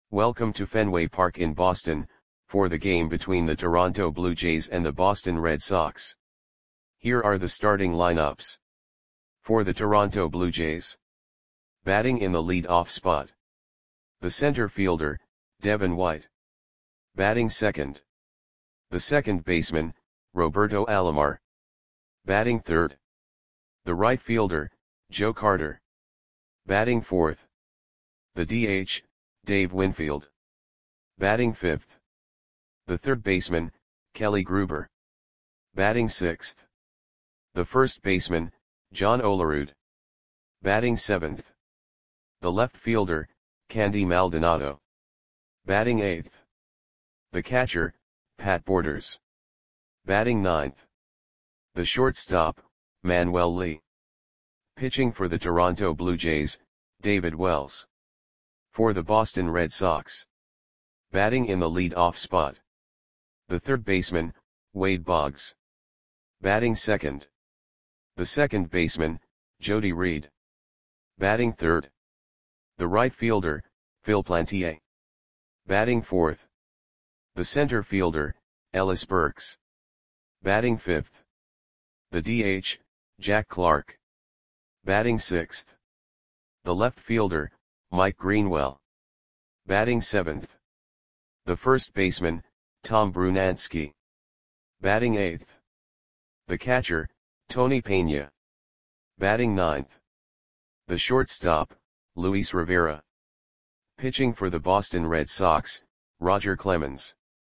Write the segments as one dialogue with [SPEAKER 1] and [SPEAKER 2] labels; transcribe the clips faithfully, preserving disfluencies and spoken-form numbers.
[SPEAKER 1] Welcome to Fenway Park in Boston, for the game between the Toronto Blue Jays and the Boston Red Sox. Here are the starting lineups. For the Toronto Blue Jays. Batting in the lead-off spot. The center fielder, Devin White. Batting second. The second baseman, Roberto Alomar. Batting third. The right fielder, Joe Carter. Batting fourth. The D H, Dave Winfield. Batting fifth. The third baseman, Kelly Gruber. Batting sixth. The first baseman, John Olerud. Batting seventh. The left fielder, Candy Maldonado. Batting eighth. The catcher, Pat Borders. Batting ninth. The shortstop, Manuel Lee. Pitching for the Toronto Blue Jays, David Wells. For the Boston Red Sox. Batting in the lead-off spot. The third baseman, Wade Boggs. Batting second. The second baseman, Jody Reed. Batting third. The right fielder, Phil Plantier. Batting fourth. The center fielder, Ellis Burks. Batting fifth. The D H, Jack Clark. Batting sixth. The left fielder, Mike Greenwell. Batting seventh. The first baseman, Tom Brunansky. Batting eighth. The catcher, Tony Pena. Batting ninth. The shortstop, Luis Rivera. Pitching for the Boston Red Sox, Roger Clemens.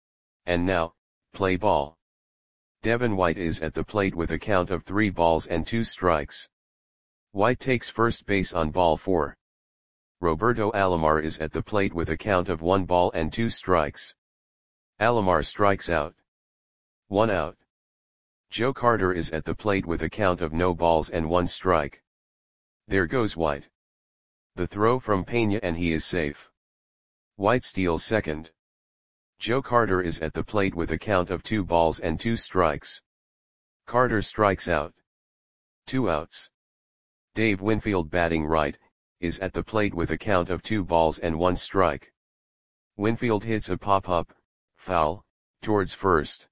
[SPEAKER 1] And now, play ball. Devin White is at the plate with a count of three balls and two strikes. White takes first base on ball four. Roberto Alomar is at the plate with a count of one ball and two strikes. Alomar strikes out. One out. Joe Carter is at the plate with a count of no balls and one strike. There goes White. The throw from Pena and he is safe. White steals second. Joe Carter is at the plate with a count of two balls and two strikes. Carter strikes out. Two outs. Dave Winfield batting right, is at the plate with a count of two balls and one strike. Winfield hits a pop-up, foul, towards first.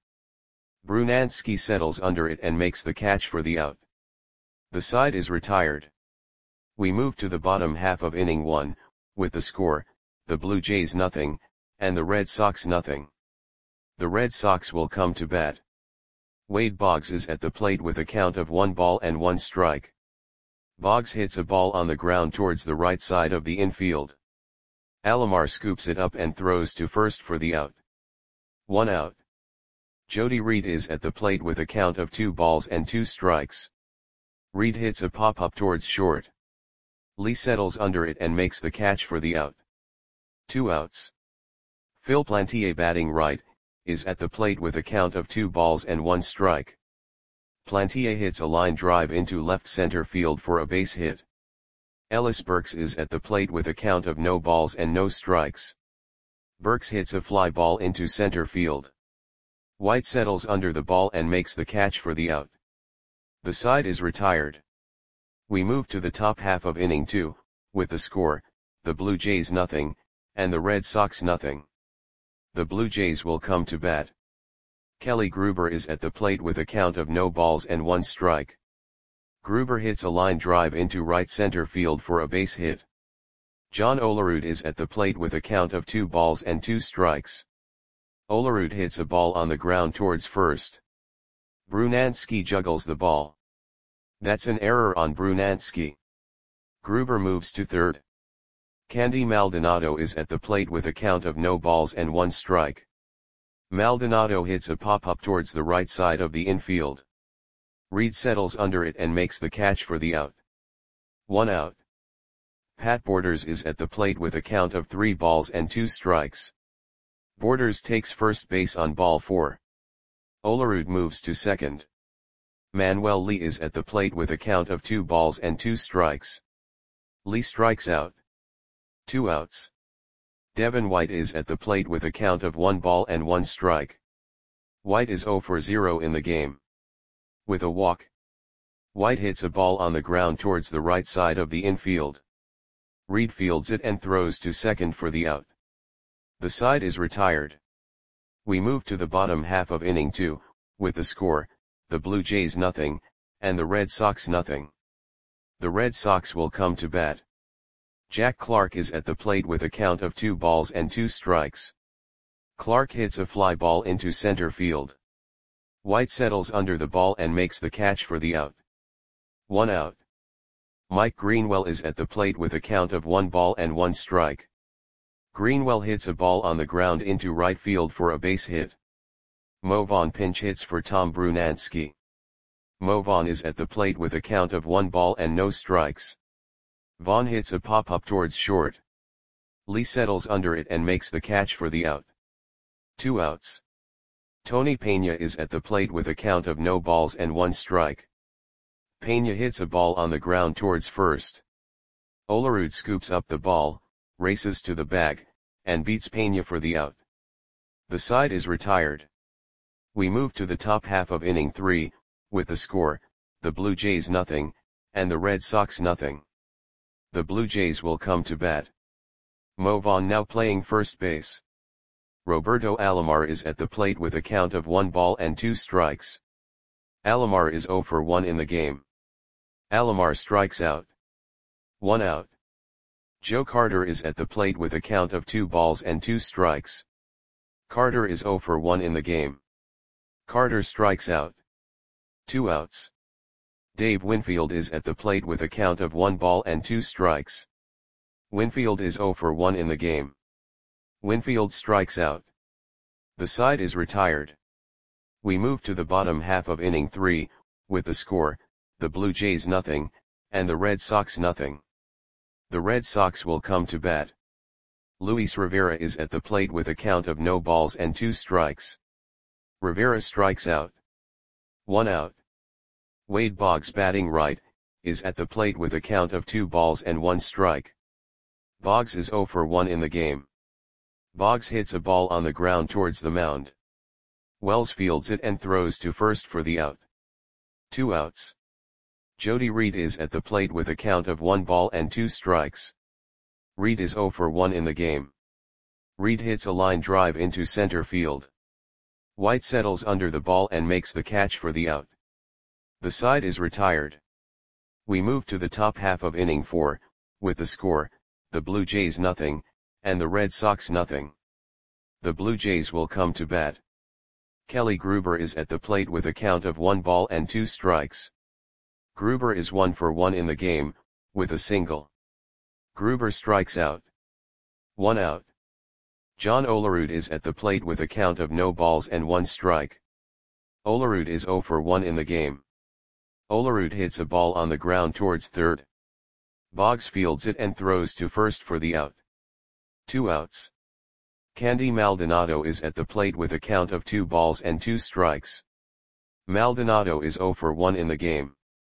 [SPEAKER 1] Brunansky settles under it and makes the catch for the out. The side is retired. We move to the bottom half of inning one, with the score, the Blue Jays nothing, and the Red Sox nothing. The Red Sox will come to bat. Wade Boggs is at the plate with a count of one ball and one strike. Boggs hits a ball on the ground towards the right side of the infield. Alomar scoops it up and throws to first for the out. One out. Jody Reed is at the plate with a count of two balls and two strikes. Reed hits a pop-up towards short. Lee settles under it and makes the catch for the out. Two outs. Phil Plantier batting right, is at the plate with a count of two balls and one strike. Plantier hits a line drive into left center field for a base hit. Ellis Burks is at the plate with a count of no balls and no strikes. Burks hits a fly ball into center field. White settles under the ball and makes the catch for the out. The side is retired. We move to the top half of inning two, with the score, the Blue Jays nothing, and the Red Sox nothing. The Blue Jays will come to bat. Kelly Gruber is at the plate with a count of no balls and one strike. Gruber hits a line drive into right center field for a base hit. John Olerud is at the plate with a count of two balls and two strikes. Olerud hits a ball on the ground towards first. Brunansky juggles the ball. That's an error on Brunansky. Gruber moves to third. Candy Maldonado is at the plate with a count of no balls and one strike. Maldonado hits a pop-up towards the right side of the infield. Reed settles under it and makes the catch for the out. One out. Pat Borders is at the plate with a count of three balls and two strikes. Borders takes first base on ball four. Olerud moves to second. Manuel Lee is at the plate with a count of two balls and two strikes. Lee strikes out. Two outs. Devin White is at the plate with a count of one ball and one strike. White is zero for zero in the game. With a walk. White hits a ball on the ground towards the right side of the infield. Reed fields it and throws to second for the out. The side is retired. We move to the bottom half of inning two, with the score, the Blue Jays nothing, and the Red Sox nothing. The Red Sox will come to bat. Jack Clark is at the plate with a count of two balls and two strikes. Clark hits a fly ball into center field. White settles under the ball and makes the catch for the out. One out. Mike Greenwell is at the plate with a count of one ball and one strike. Greenwell hits a ball on the ground into right field for a base hit. Mo Vaughn pinch hits for Tom Brunansky. Mo Vaughn is at the plate with a count of one ball and no strikes. Vaughn hits a pop-up towards short. Lee settles under it and makes the catch for the out. Two outs. Tony Pena is at the plate with a count of no balls and one strike. Pena hits a ball on the ground towards first. Olerud scoops up the ball, races to the bag, and beats Pena for the out. The side is retired. We move to the top half of inning three, with the score, the Blue Jays nothing, and the Red Sox nothing. The Blue Jays will come to bat. Mo Vaughn now playing first base. Roberto Alomar is at the plate with a count of one ball and two strikes. Alomar is zero for one in the game. Alomar strikes out. One out. Joe Carter is at the plate with a count of two balls and two strikes. Carter is zero for one in the game. Carter strikes out. Two outs. Dave Winfield is at the plate with a count of one ball and two strikes. Winfield is zero for one in the game. Winfield strikes out. The side is retired. We move to the bottom half of inning three, with the score, the Blue Jays nothing, and the Red Sox nothing. The Red Sox will come to bat. Luis Rivera is at the plate with a count of no balls and two strikes. Rivera strikes out. One out. Wade Boggs batting right, is at the plate with a count of two balls and one strike. Boggs is zero for one in the game. Boggs hits a ball on the ground towards the mound. Wells fields it and throws to first for the out. Two outs. Jody Reed is at the plate with a count of one ball and two strikes. Reed is zero for one in the game. Reed hits a line drive into center field. White settles under the ball and makes the catch for the out. The side is retired. We move to the top half of inning four, with the score, the Blue Jays nothing, and the Red Sox nothing. The Blue Jays will come to bat. Kelly Gruber is at the plate with a count of one ball and two strikes. Gruber is one for one in the game, with a single. Gruber strikes out. One out. John Olerud is at the plate with a count of no balls and one strike. Olerud is zero for one in the game. Olerud hits a ball on the ground towards third. Boggs fields it and throws to first for the out. Two outs. Candy Maldonado is at the plate with a count of two balls and two strikes. Maldonado is zero for one in the game.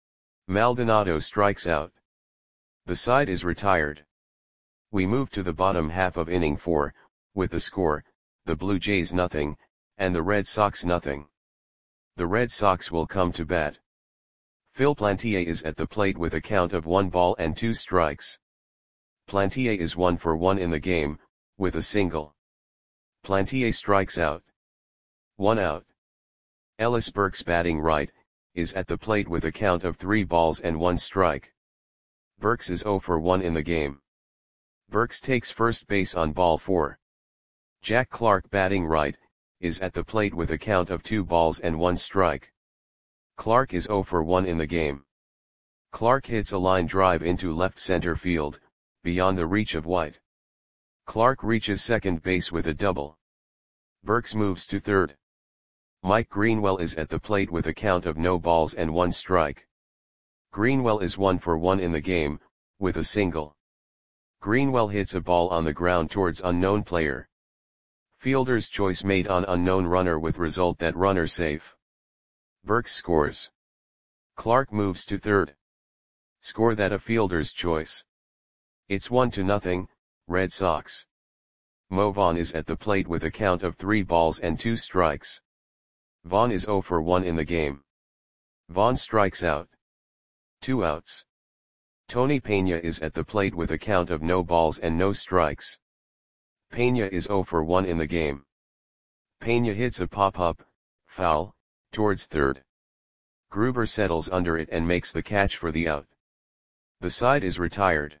[SPEAKER 1] Maldonado strikes out. The side is retired. We move to the bottom half of inning four, with the score, the Blue Jays nothing, and the Red Sox nothing. The Red Sox will come to bat. Phil Plantier is at the plate with a count of one ball and two strikes. Plantier is one for one in the game, with a single. Plantier strikes out. One out. Ellis Burks batting right, is at the plate with a count of three balls and one strike. Burks is zero for one in the game. Burks takes first base on ball four. Jack Clark batting right, is at the plate with a count of two balls and one strike. Clark is zero for one in the game. Clark hits a line drive into left center field, beyond the reach of White. Clark reaches second base with a double. Burks moves to third. Mike Greenwell is at the plate with a count of no balls and one strike. Greenwell is one for one in the game, with a single. Greenwell hits a ball on the ground towards unknown player. Fielder's choice made on unknown runner with result that runner safe. Burks scores. Clark moves to third. Score that a fielder's choice. It's one to nothing, Red Sox. Mo Vaughn is at the plate with a count of three balls and two strikes. Vaughn is zero for one in the game. Vaughn strikes out. Two outs. Tony Pena is at the plate with a count of no balls and no strikes. Pena is zero for one in the game. Pena hits a pop-up, foul, towards third. Gruber settles under it and makes the catch for the out. The side is retired.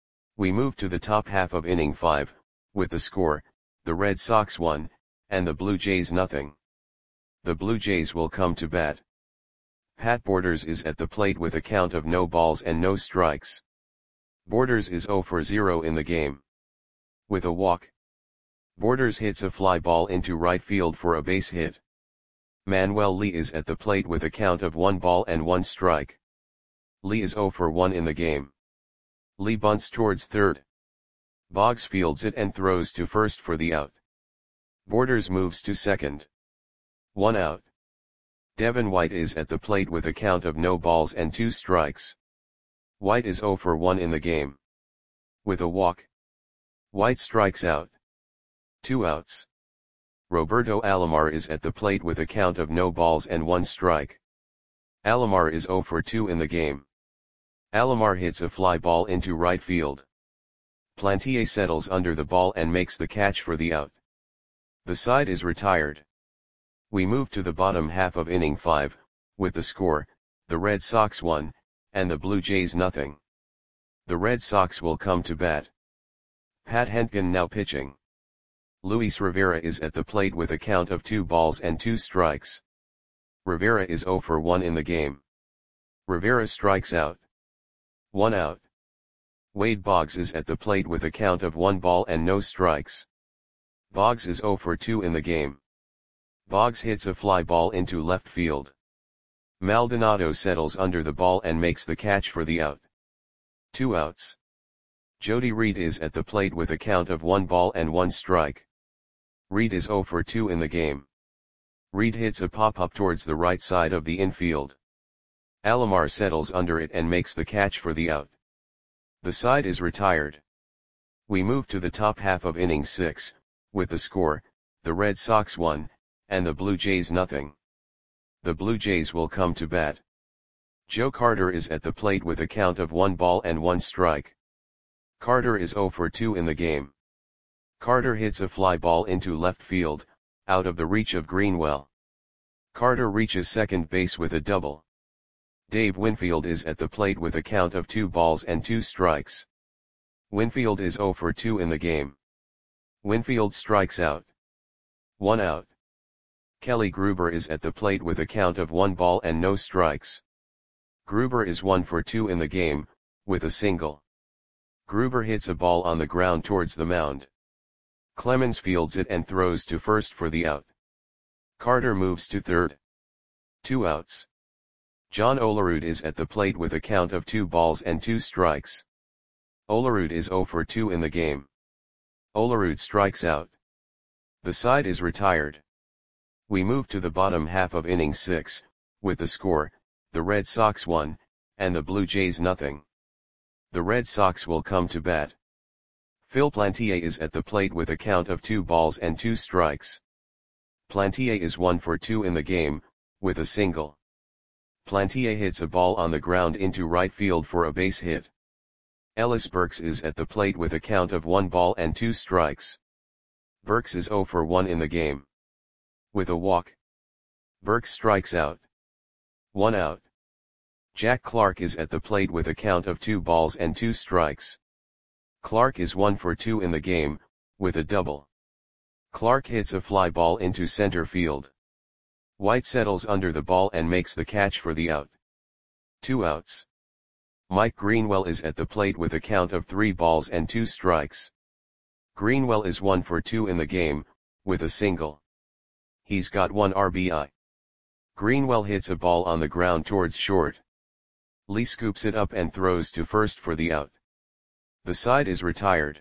[SPEAKER 1] We move to the top half of inning five, with the score, the Red Sox one, and the Blue Jays nothing. The Blue Jays will come to bat. Pat Borders is at the plate with a count of no balls and no strikes. Borders is zero for zero in the game. With a walk, Borders hits a fly ball into right field for a base hit. Manuel Lee is at the plate with a count of one ball and one strike. Lee is zero for one in the game. Lee bunts towards third. Boggs fields it and throws to first for the out. Borders moves to second. One out. Devin White is at the plate with a count of no balls and two strikes. White is zero for one in the game. With a walk, White strikes out. Two outs. Roberto Alomar is at the plate with a count of no balls and one strike. Alomar is zero for two in the game. Alomar hits a fly ball into right field. Plantier settles under the ball and makes the catch for the out. The side is retired. We move to the bottom half of inning five, with the score, the Red Sox one, and the Blue Jays nothing. The Red Sox will come to bat. Pat Hentgen now pitching. Luis Rivera is at the plate with a count of two balls and two strikes. Rivera is zero for one in the game. Rivera strikes out. One out. Wade Boggs is at the plate with a count of one ball and no strikes. Boggs is zero for two in the game. Boggs hits a fly ball into left field. Maldonado settles under the ball and makes the catch for the out. Two outs. Jody Reed is at the plate with a count of one ball and one strike. Reed is zero for two in the game. Reed hits a pop-up towards the right side of the infield. Alomar settles under it and makes the catch for the out. The side is retired. We move to the top half of inning six, with the score, the Red Sox one, and the Blue Jays nothing. The Blue Jays will come to bat. Joe Carter is at the plate with a count of one ball and one strike. Carter is zero for two in the game. Carter hits a fly ball into left field, out of the reach of Greenwell. Carter reaches second base with a double. Dave Winfield is at the plate with a count of two balls and two strikes. Winfield is zero for two in the game. Winfield strikes out. One out. Kelly Gruber is at the plate with a count of one ball and no strikes. Gruber is one for two in the game, with a single. Gruber hits a ball on the ground towards the mound. Clemens fields it and throws to first for the out. Carter moves to third. Two outs. John Olerud is at the plate with a count of two balls and two strikes. Olerud is zero for two in the game. Olerud strikes out. The side is retired. We move to the bottom half of inning six, with the score, the Red Sox one, and the Blue Jays nothing. The Red Sox will come to bat. Phil Plantier is at the plate with a count of two balls and two strikes. Plantier is one for two in the game, with a single. Plantier hits a ball on the ground into right field for a base hit. Ellis Burks is at the plate with a count of one ball and two strikes. Burks is zero for one in the game. With a walk, Burks strikes out. One out. Jack Clark is at the plate with a count of two balls and two strikes. Clark is one for two in the game, with a double. Clark hits a fly ball into center field. White settles under the ball and makes the catch for the out. Two outs. Mike Greenwell is at the plate with a count of three balls and two strikes. Greenwell is one for two in the game, with a single. He's got one R B I. Greenwell hits a ball on the ground towards short. Lee scoops it up and throws to first for the out. The side is retired.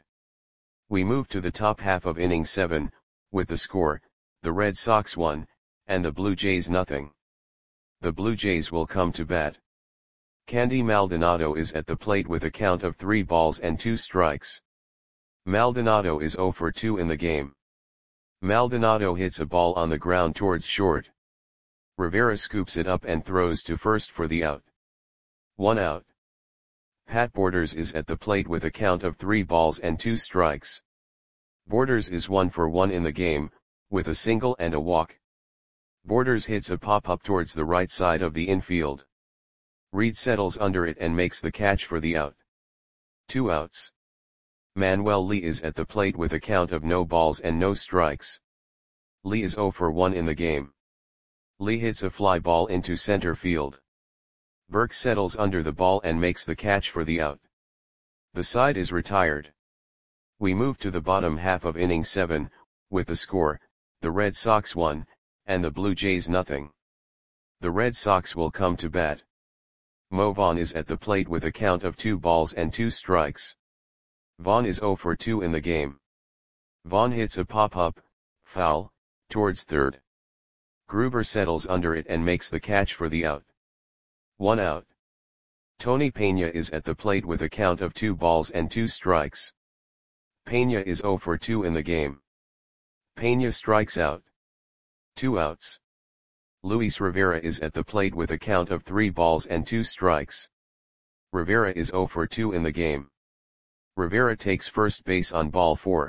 [SPEAKER 1] We move to the top half of inning seven, with the score, the Red Sox one, and the Blue Jays nothing. The Blue Jays will come to bat. Candy Maldonado is at the plate with a count of three balls and two strikes. Maldonado is zero for two in the game. Maldonado hits a ball on the ground towards short. Rivera scoops it up and throws to first for the out. One out. Pat Borders is at the plate with a count of three balls and two strikes. Borders is one for one in the game, with a single and a walk. Borders hits a pop-up towards the right side of the infield. Reed settles under it and makes the catch for the out. Two outs. Manuel Lee is at the plate with a count of no balls and no strikes. Lee is zero for one in the game. Lee hits a fly ball into center field. Burks settles under the ball and makes the catch for the out. The side is retired. We move to the bottom half of inning seven, with the score, the Red Sox one, and the Blue Jays nothing. The Red Sox will come to bat. Mo Vaughn is at the plate with a count of two balls and two strikes. Vaughn is zero for two in the game. Vaughn hits a pop-up, foul, towards third. Gruber settles under it and makes the catch for the out. One out. Tony Peña is at the plate with a count of two balls and two strikes. Peña is zero for two in the game. Peña strikes out. Two outs. Luis Rivera is at the plate with a count of three balls and two strikes. Rivera is zero for two in the game. Rivera takes first base on ball four.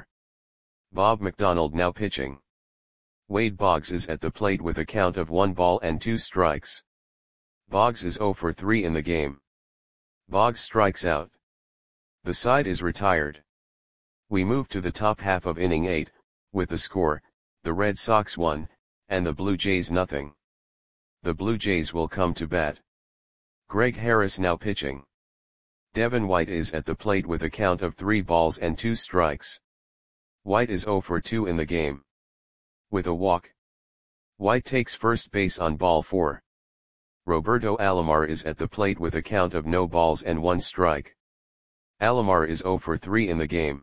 [SPEAKER 1] Bob McDonald now pitching. Wade Boggs is at the plate with a count of one ball and two strikes. Boggs is zero for three in the game. Boggs strikes out. The side is retired. We move to the top half of inning eight, with the score, the Red Sox one, and the Blue Jays nothing. The Blue Jays will come to bat. Greg Harris now pitching. Devin White is at the plate with a count of three balls and two strikes. White is zero for two in the game. With a walk. White takes first base on ball four. Roberto Alomar is at the plate with a count of no balls and one strike. Alomar is zero for three in the game.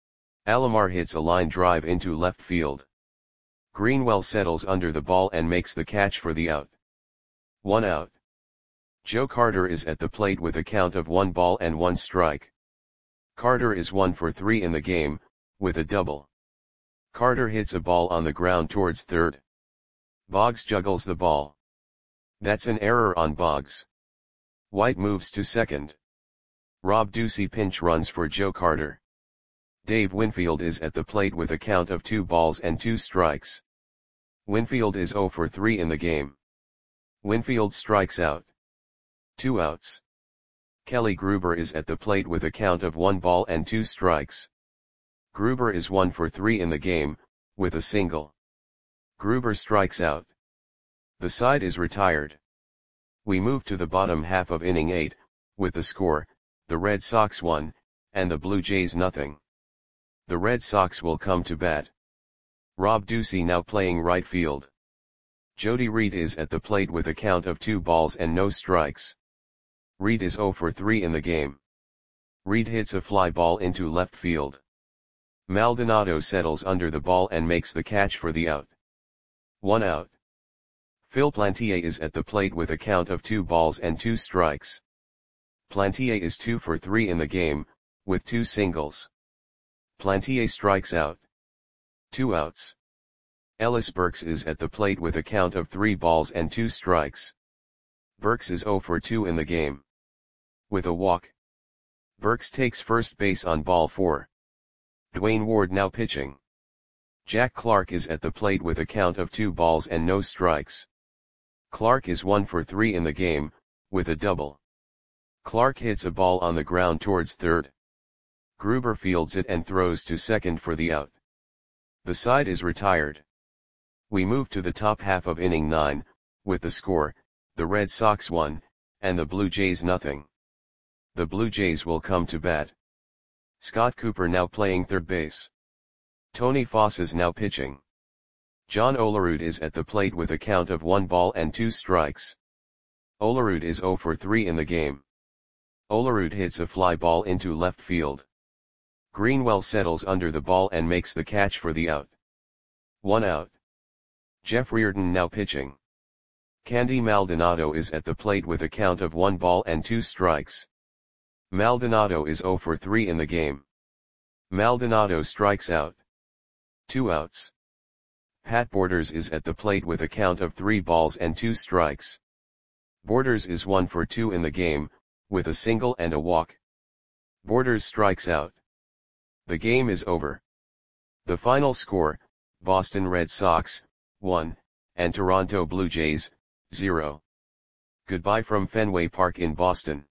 [SPEAKER 1] Alomar hits a line drive into left field. Greenwell settles under the ball and makes the catch for the out. One out. Joe Carter is at the plate with a count of one ball and one strike. Carter is one for three in the game, with a double. Carter hits a ball on the ground towards third. Boggs juggles the ball. That's an error on Boggs. White moves to second. Rob Ducey pinch runs for Joe Carter. Dave Winfield is at the plate with a count of two balls and two strikes. Winfield is zero for three in the game. Winfield strikes out. Two outs. Kelly Gruber is at the plate with a count of one ball and two strikes. Gruber is one for three in the game, with a single. Gruber strikes out. The side is retired. We move to the bottom half of inning eight, with the score, the Red Sox one, and the Blue Jays nothing. The Red Sox will come to bat. Rob Ducey now playing right field. Jody Reed is at the plate with a count of two balls and no strikes. Reed is zero for three in the game. Reed hits a fly ball into left field. Maldonado settles under the ball and makes the catch for the out. One out. Phil Plantier is at the plate with a count of two balls and two strikes. Plantier is two for three in the game, with two singles. Plantier strikes out. Two outs. Ellis Burks is at the plate with a count of three balls and two strikes. Burks is zero for two in the game. With a walk. Burks takes first base on ball four. Dwayne Ward now pitching. Jack Clark is at the plate with a count of two balls and no strikes. Clark is one for three in the game, with a double. Clark hits a ball on the ground towards third. Gruber fields it and throws to second for the out. The side is retired. We move to the top half of inning nine, with the score, the Red Sox one, and the Blue Jays nothing. The Blue Jays will come to bat. Scott Cooper now playing third base. Tony Foss is now pitching. John Olerud is at the plate with a count of one ball and two strikes. Olerud is zero for three in the game. Olerud hits a fly ball into left field. Greenwell settles under the ball and makes the catch for the out. One out. Jeff Reardon now pitching. Candy Maldonado is at the plate with a count of one ball and two strikes. Maldonado is zero for three in the game. Maldonado strikes out. Two outs. Pat Borders is at the plate with a count of three balls and two strikes. Borders is one for two in the game, with a single and a walk. Borders strikes out. The game is over. The final score, Boston Red Sox, one, and Toronto Blue Jays, zero. Goodbye from Fenway Park in Boston.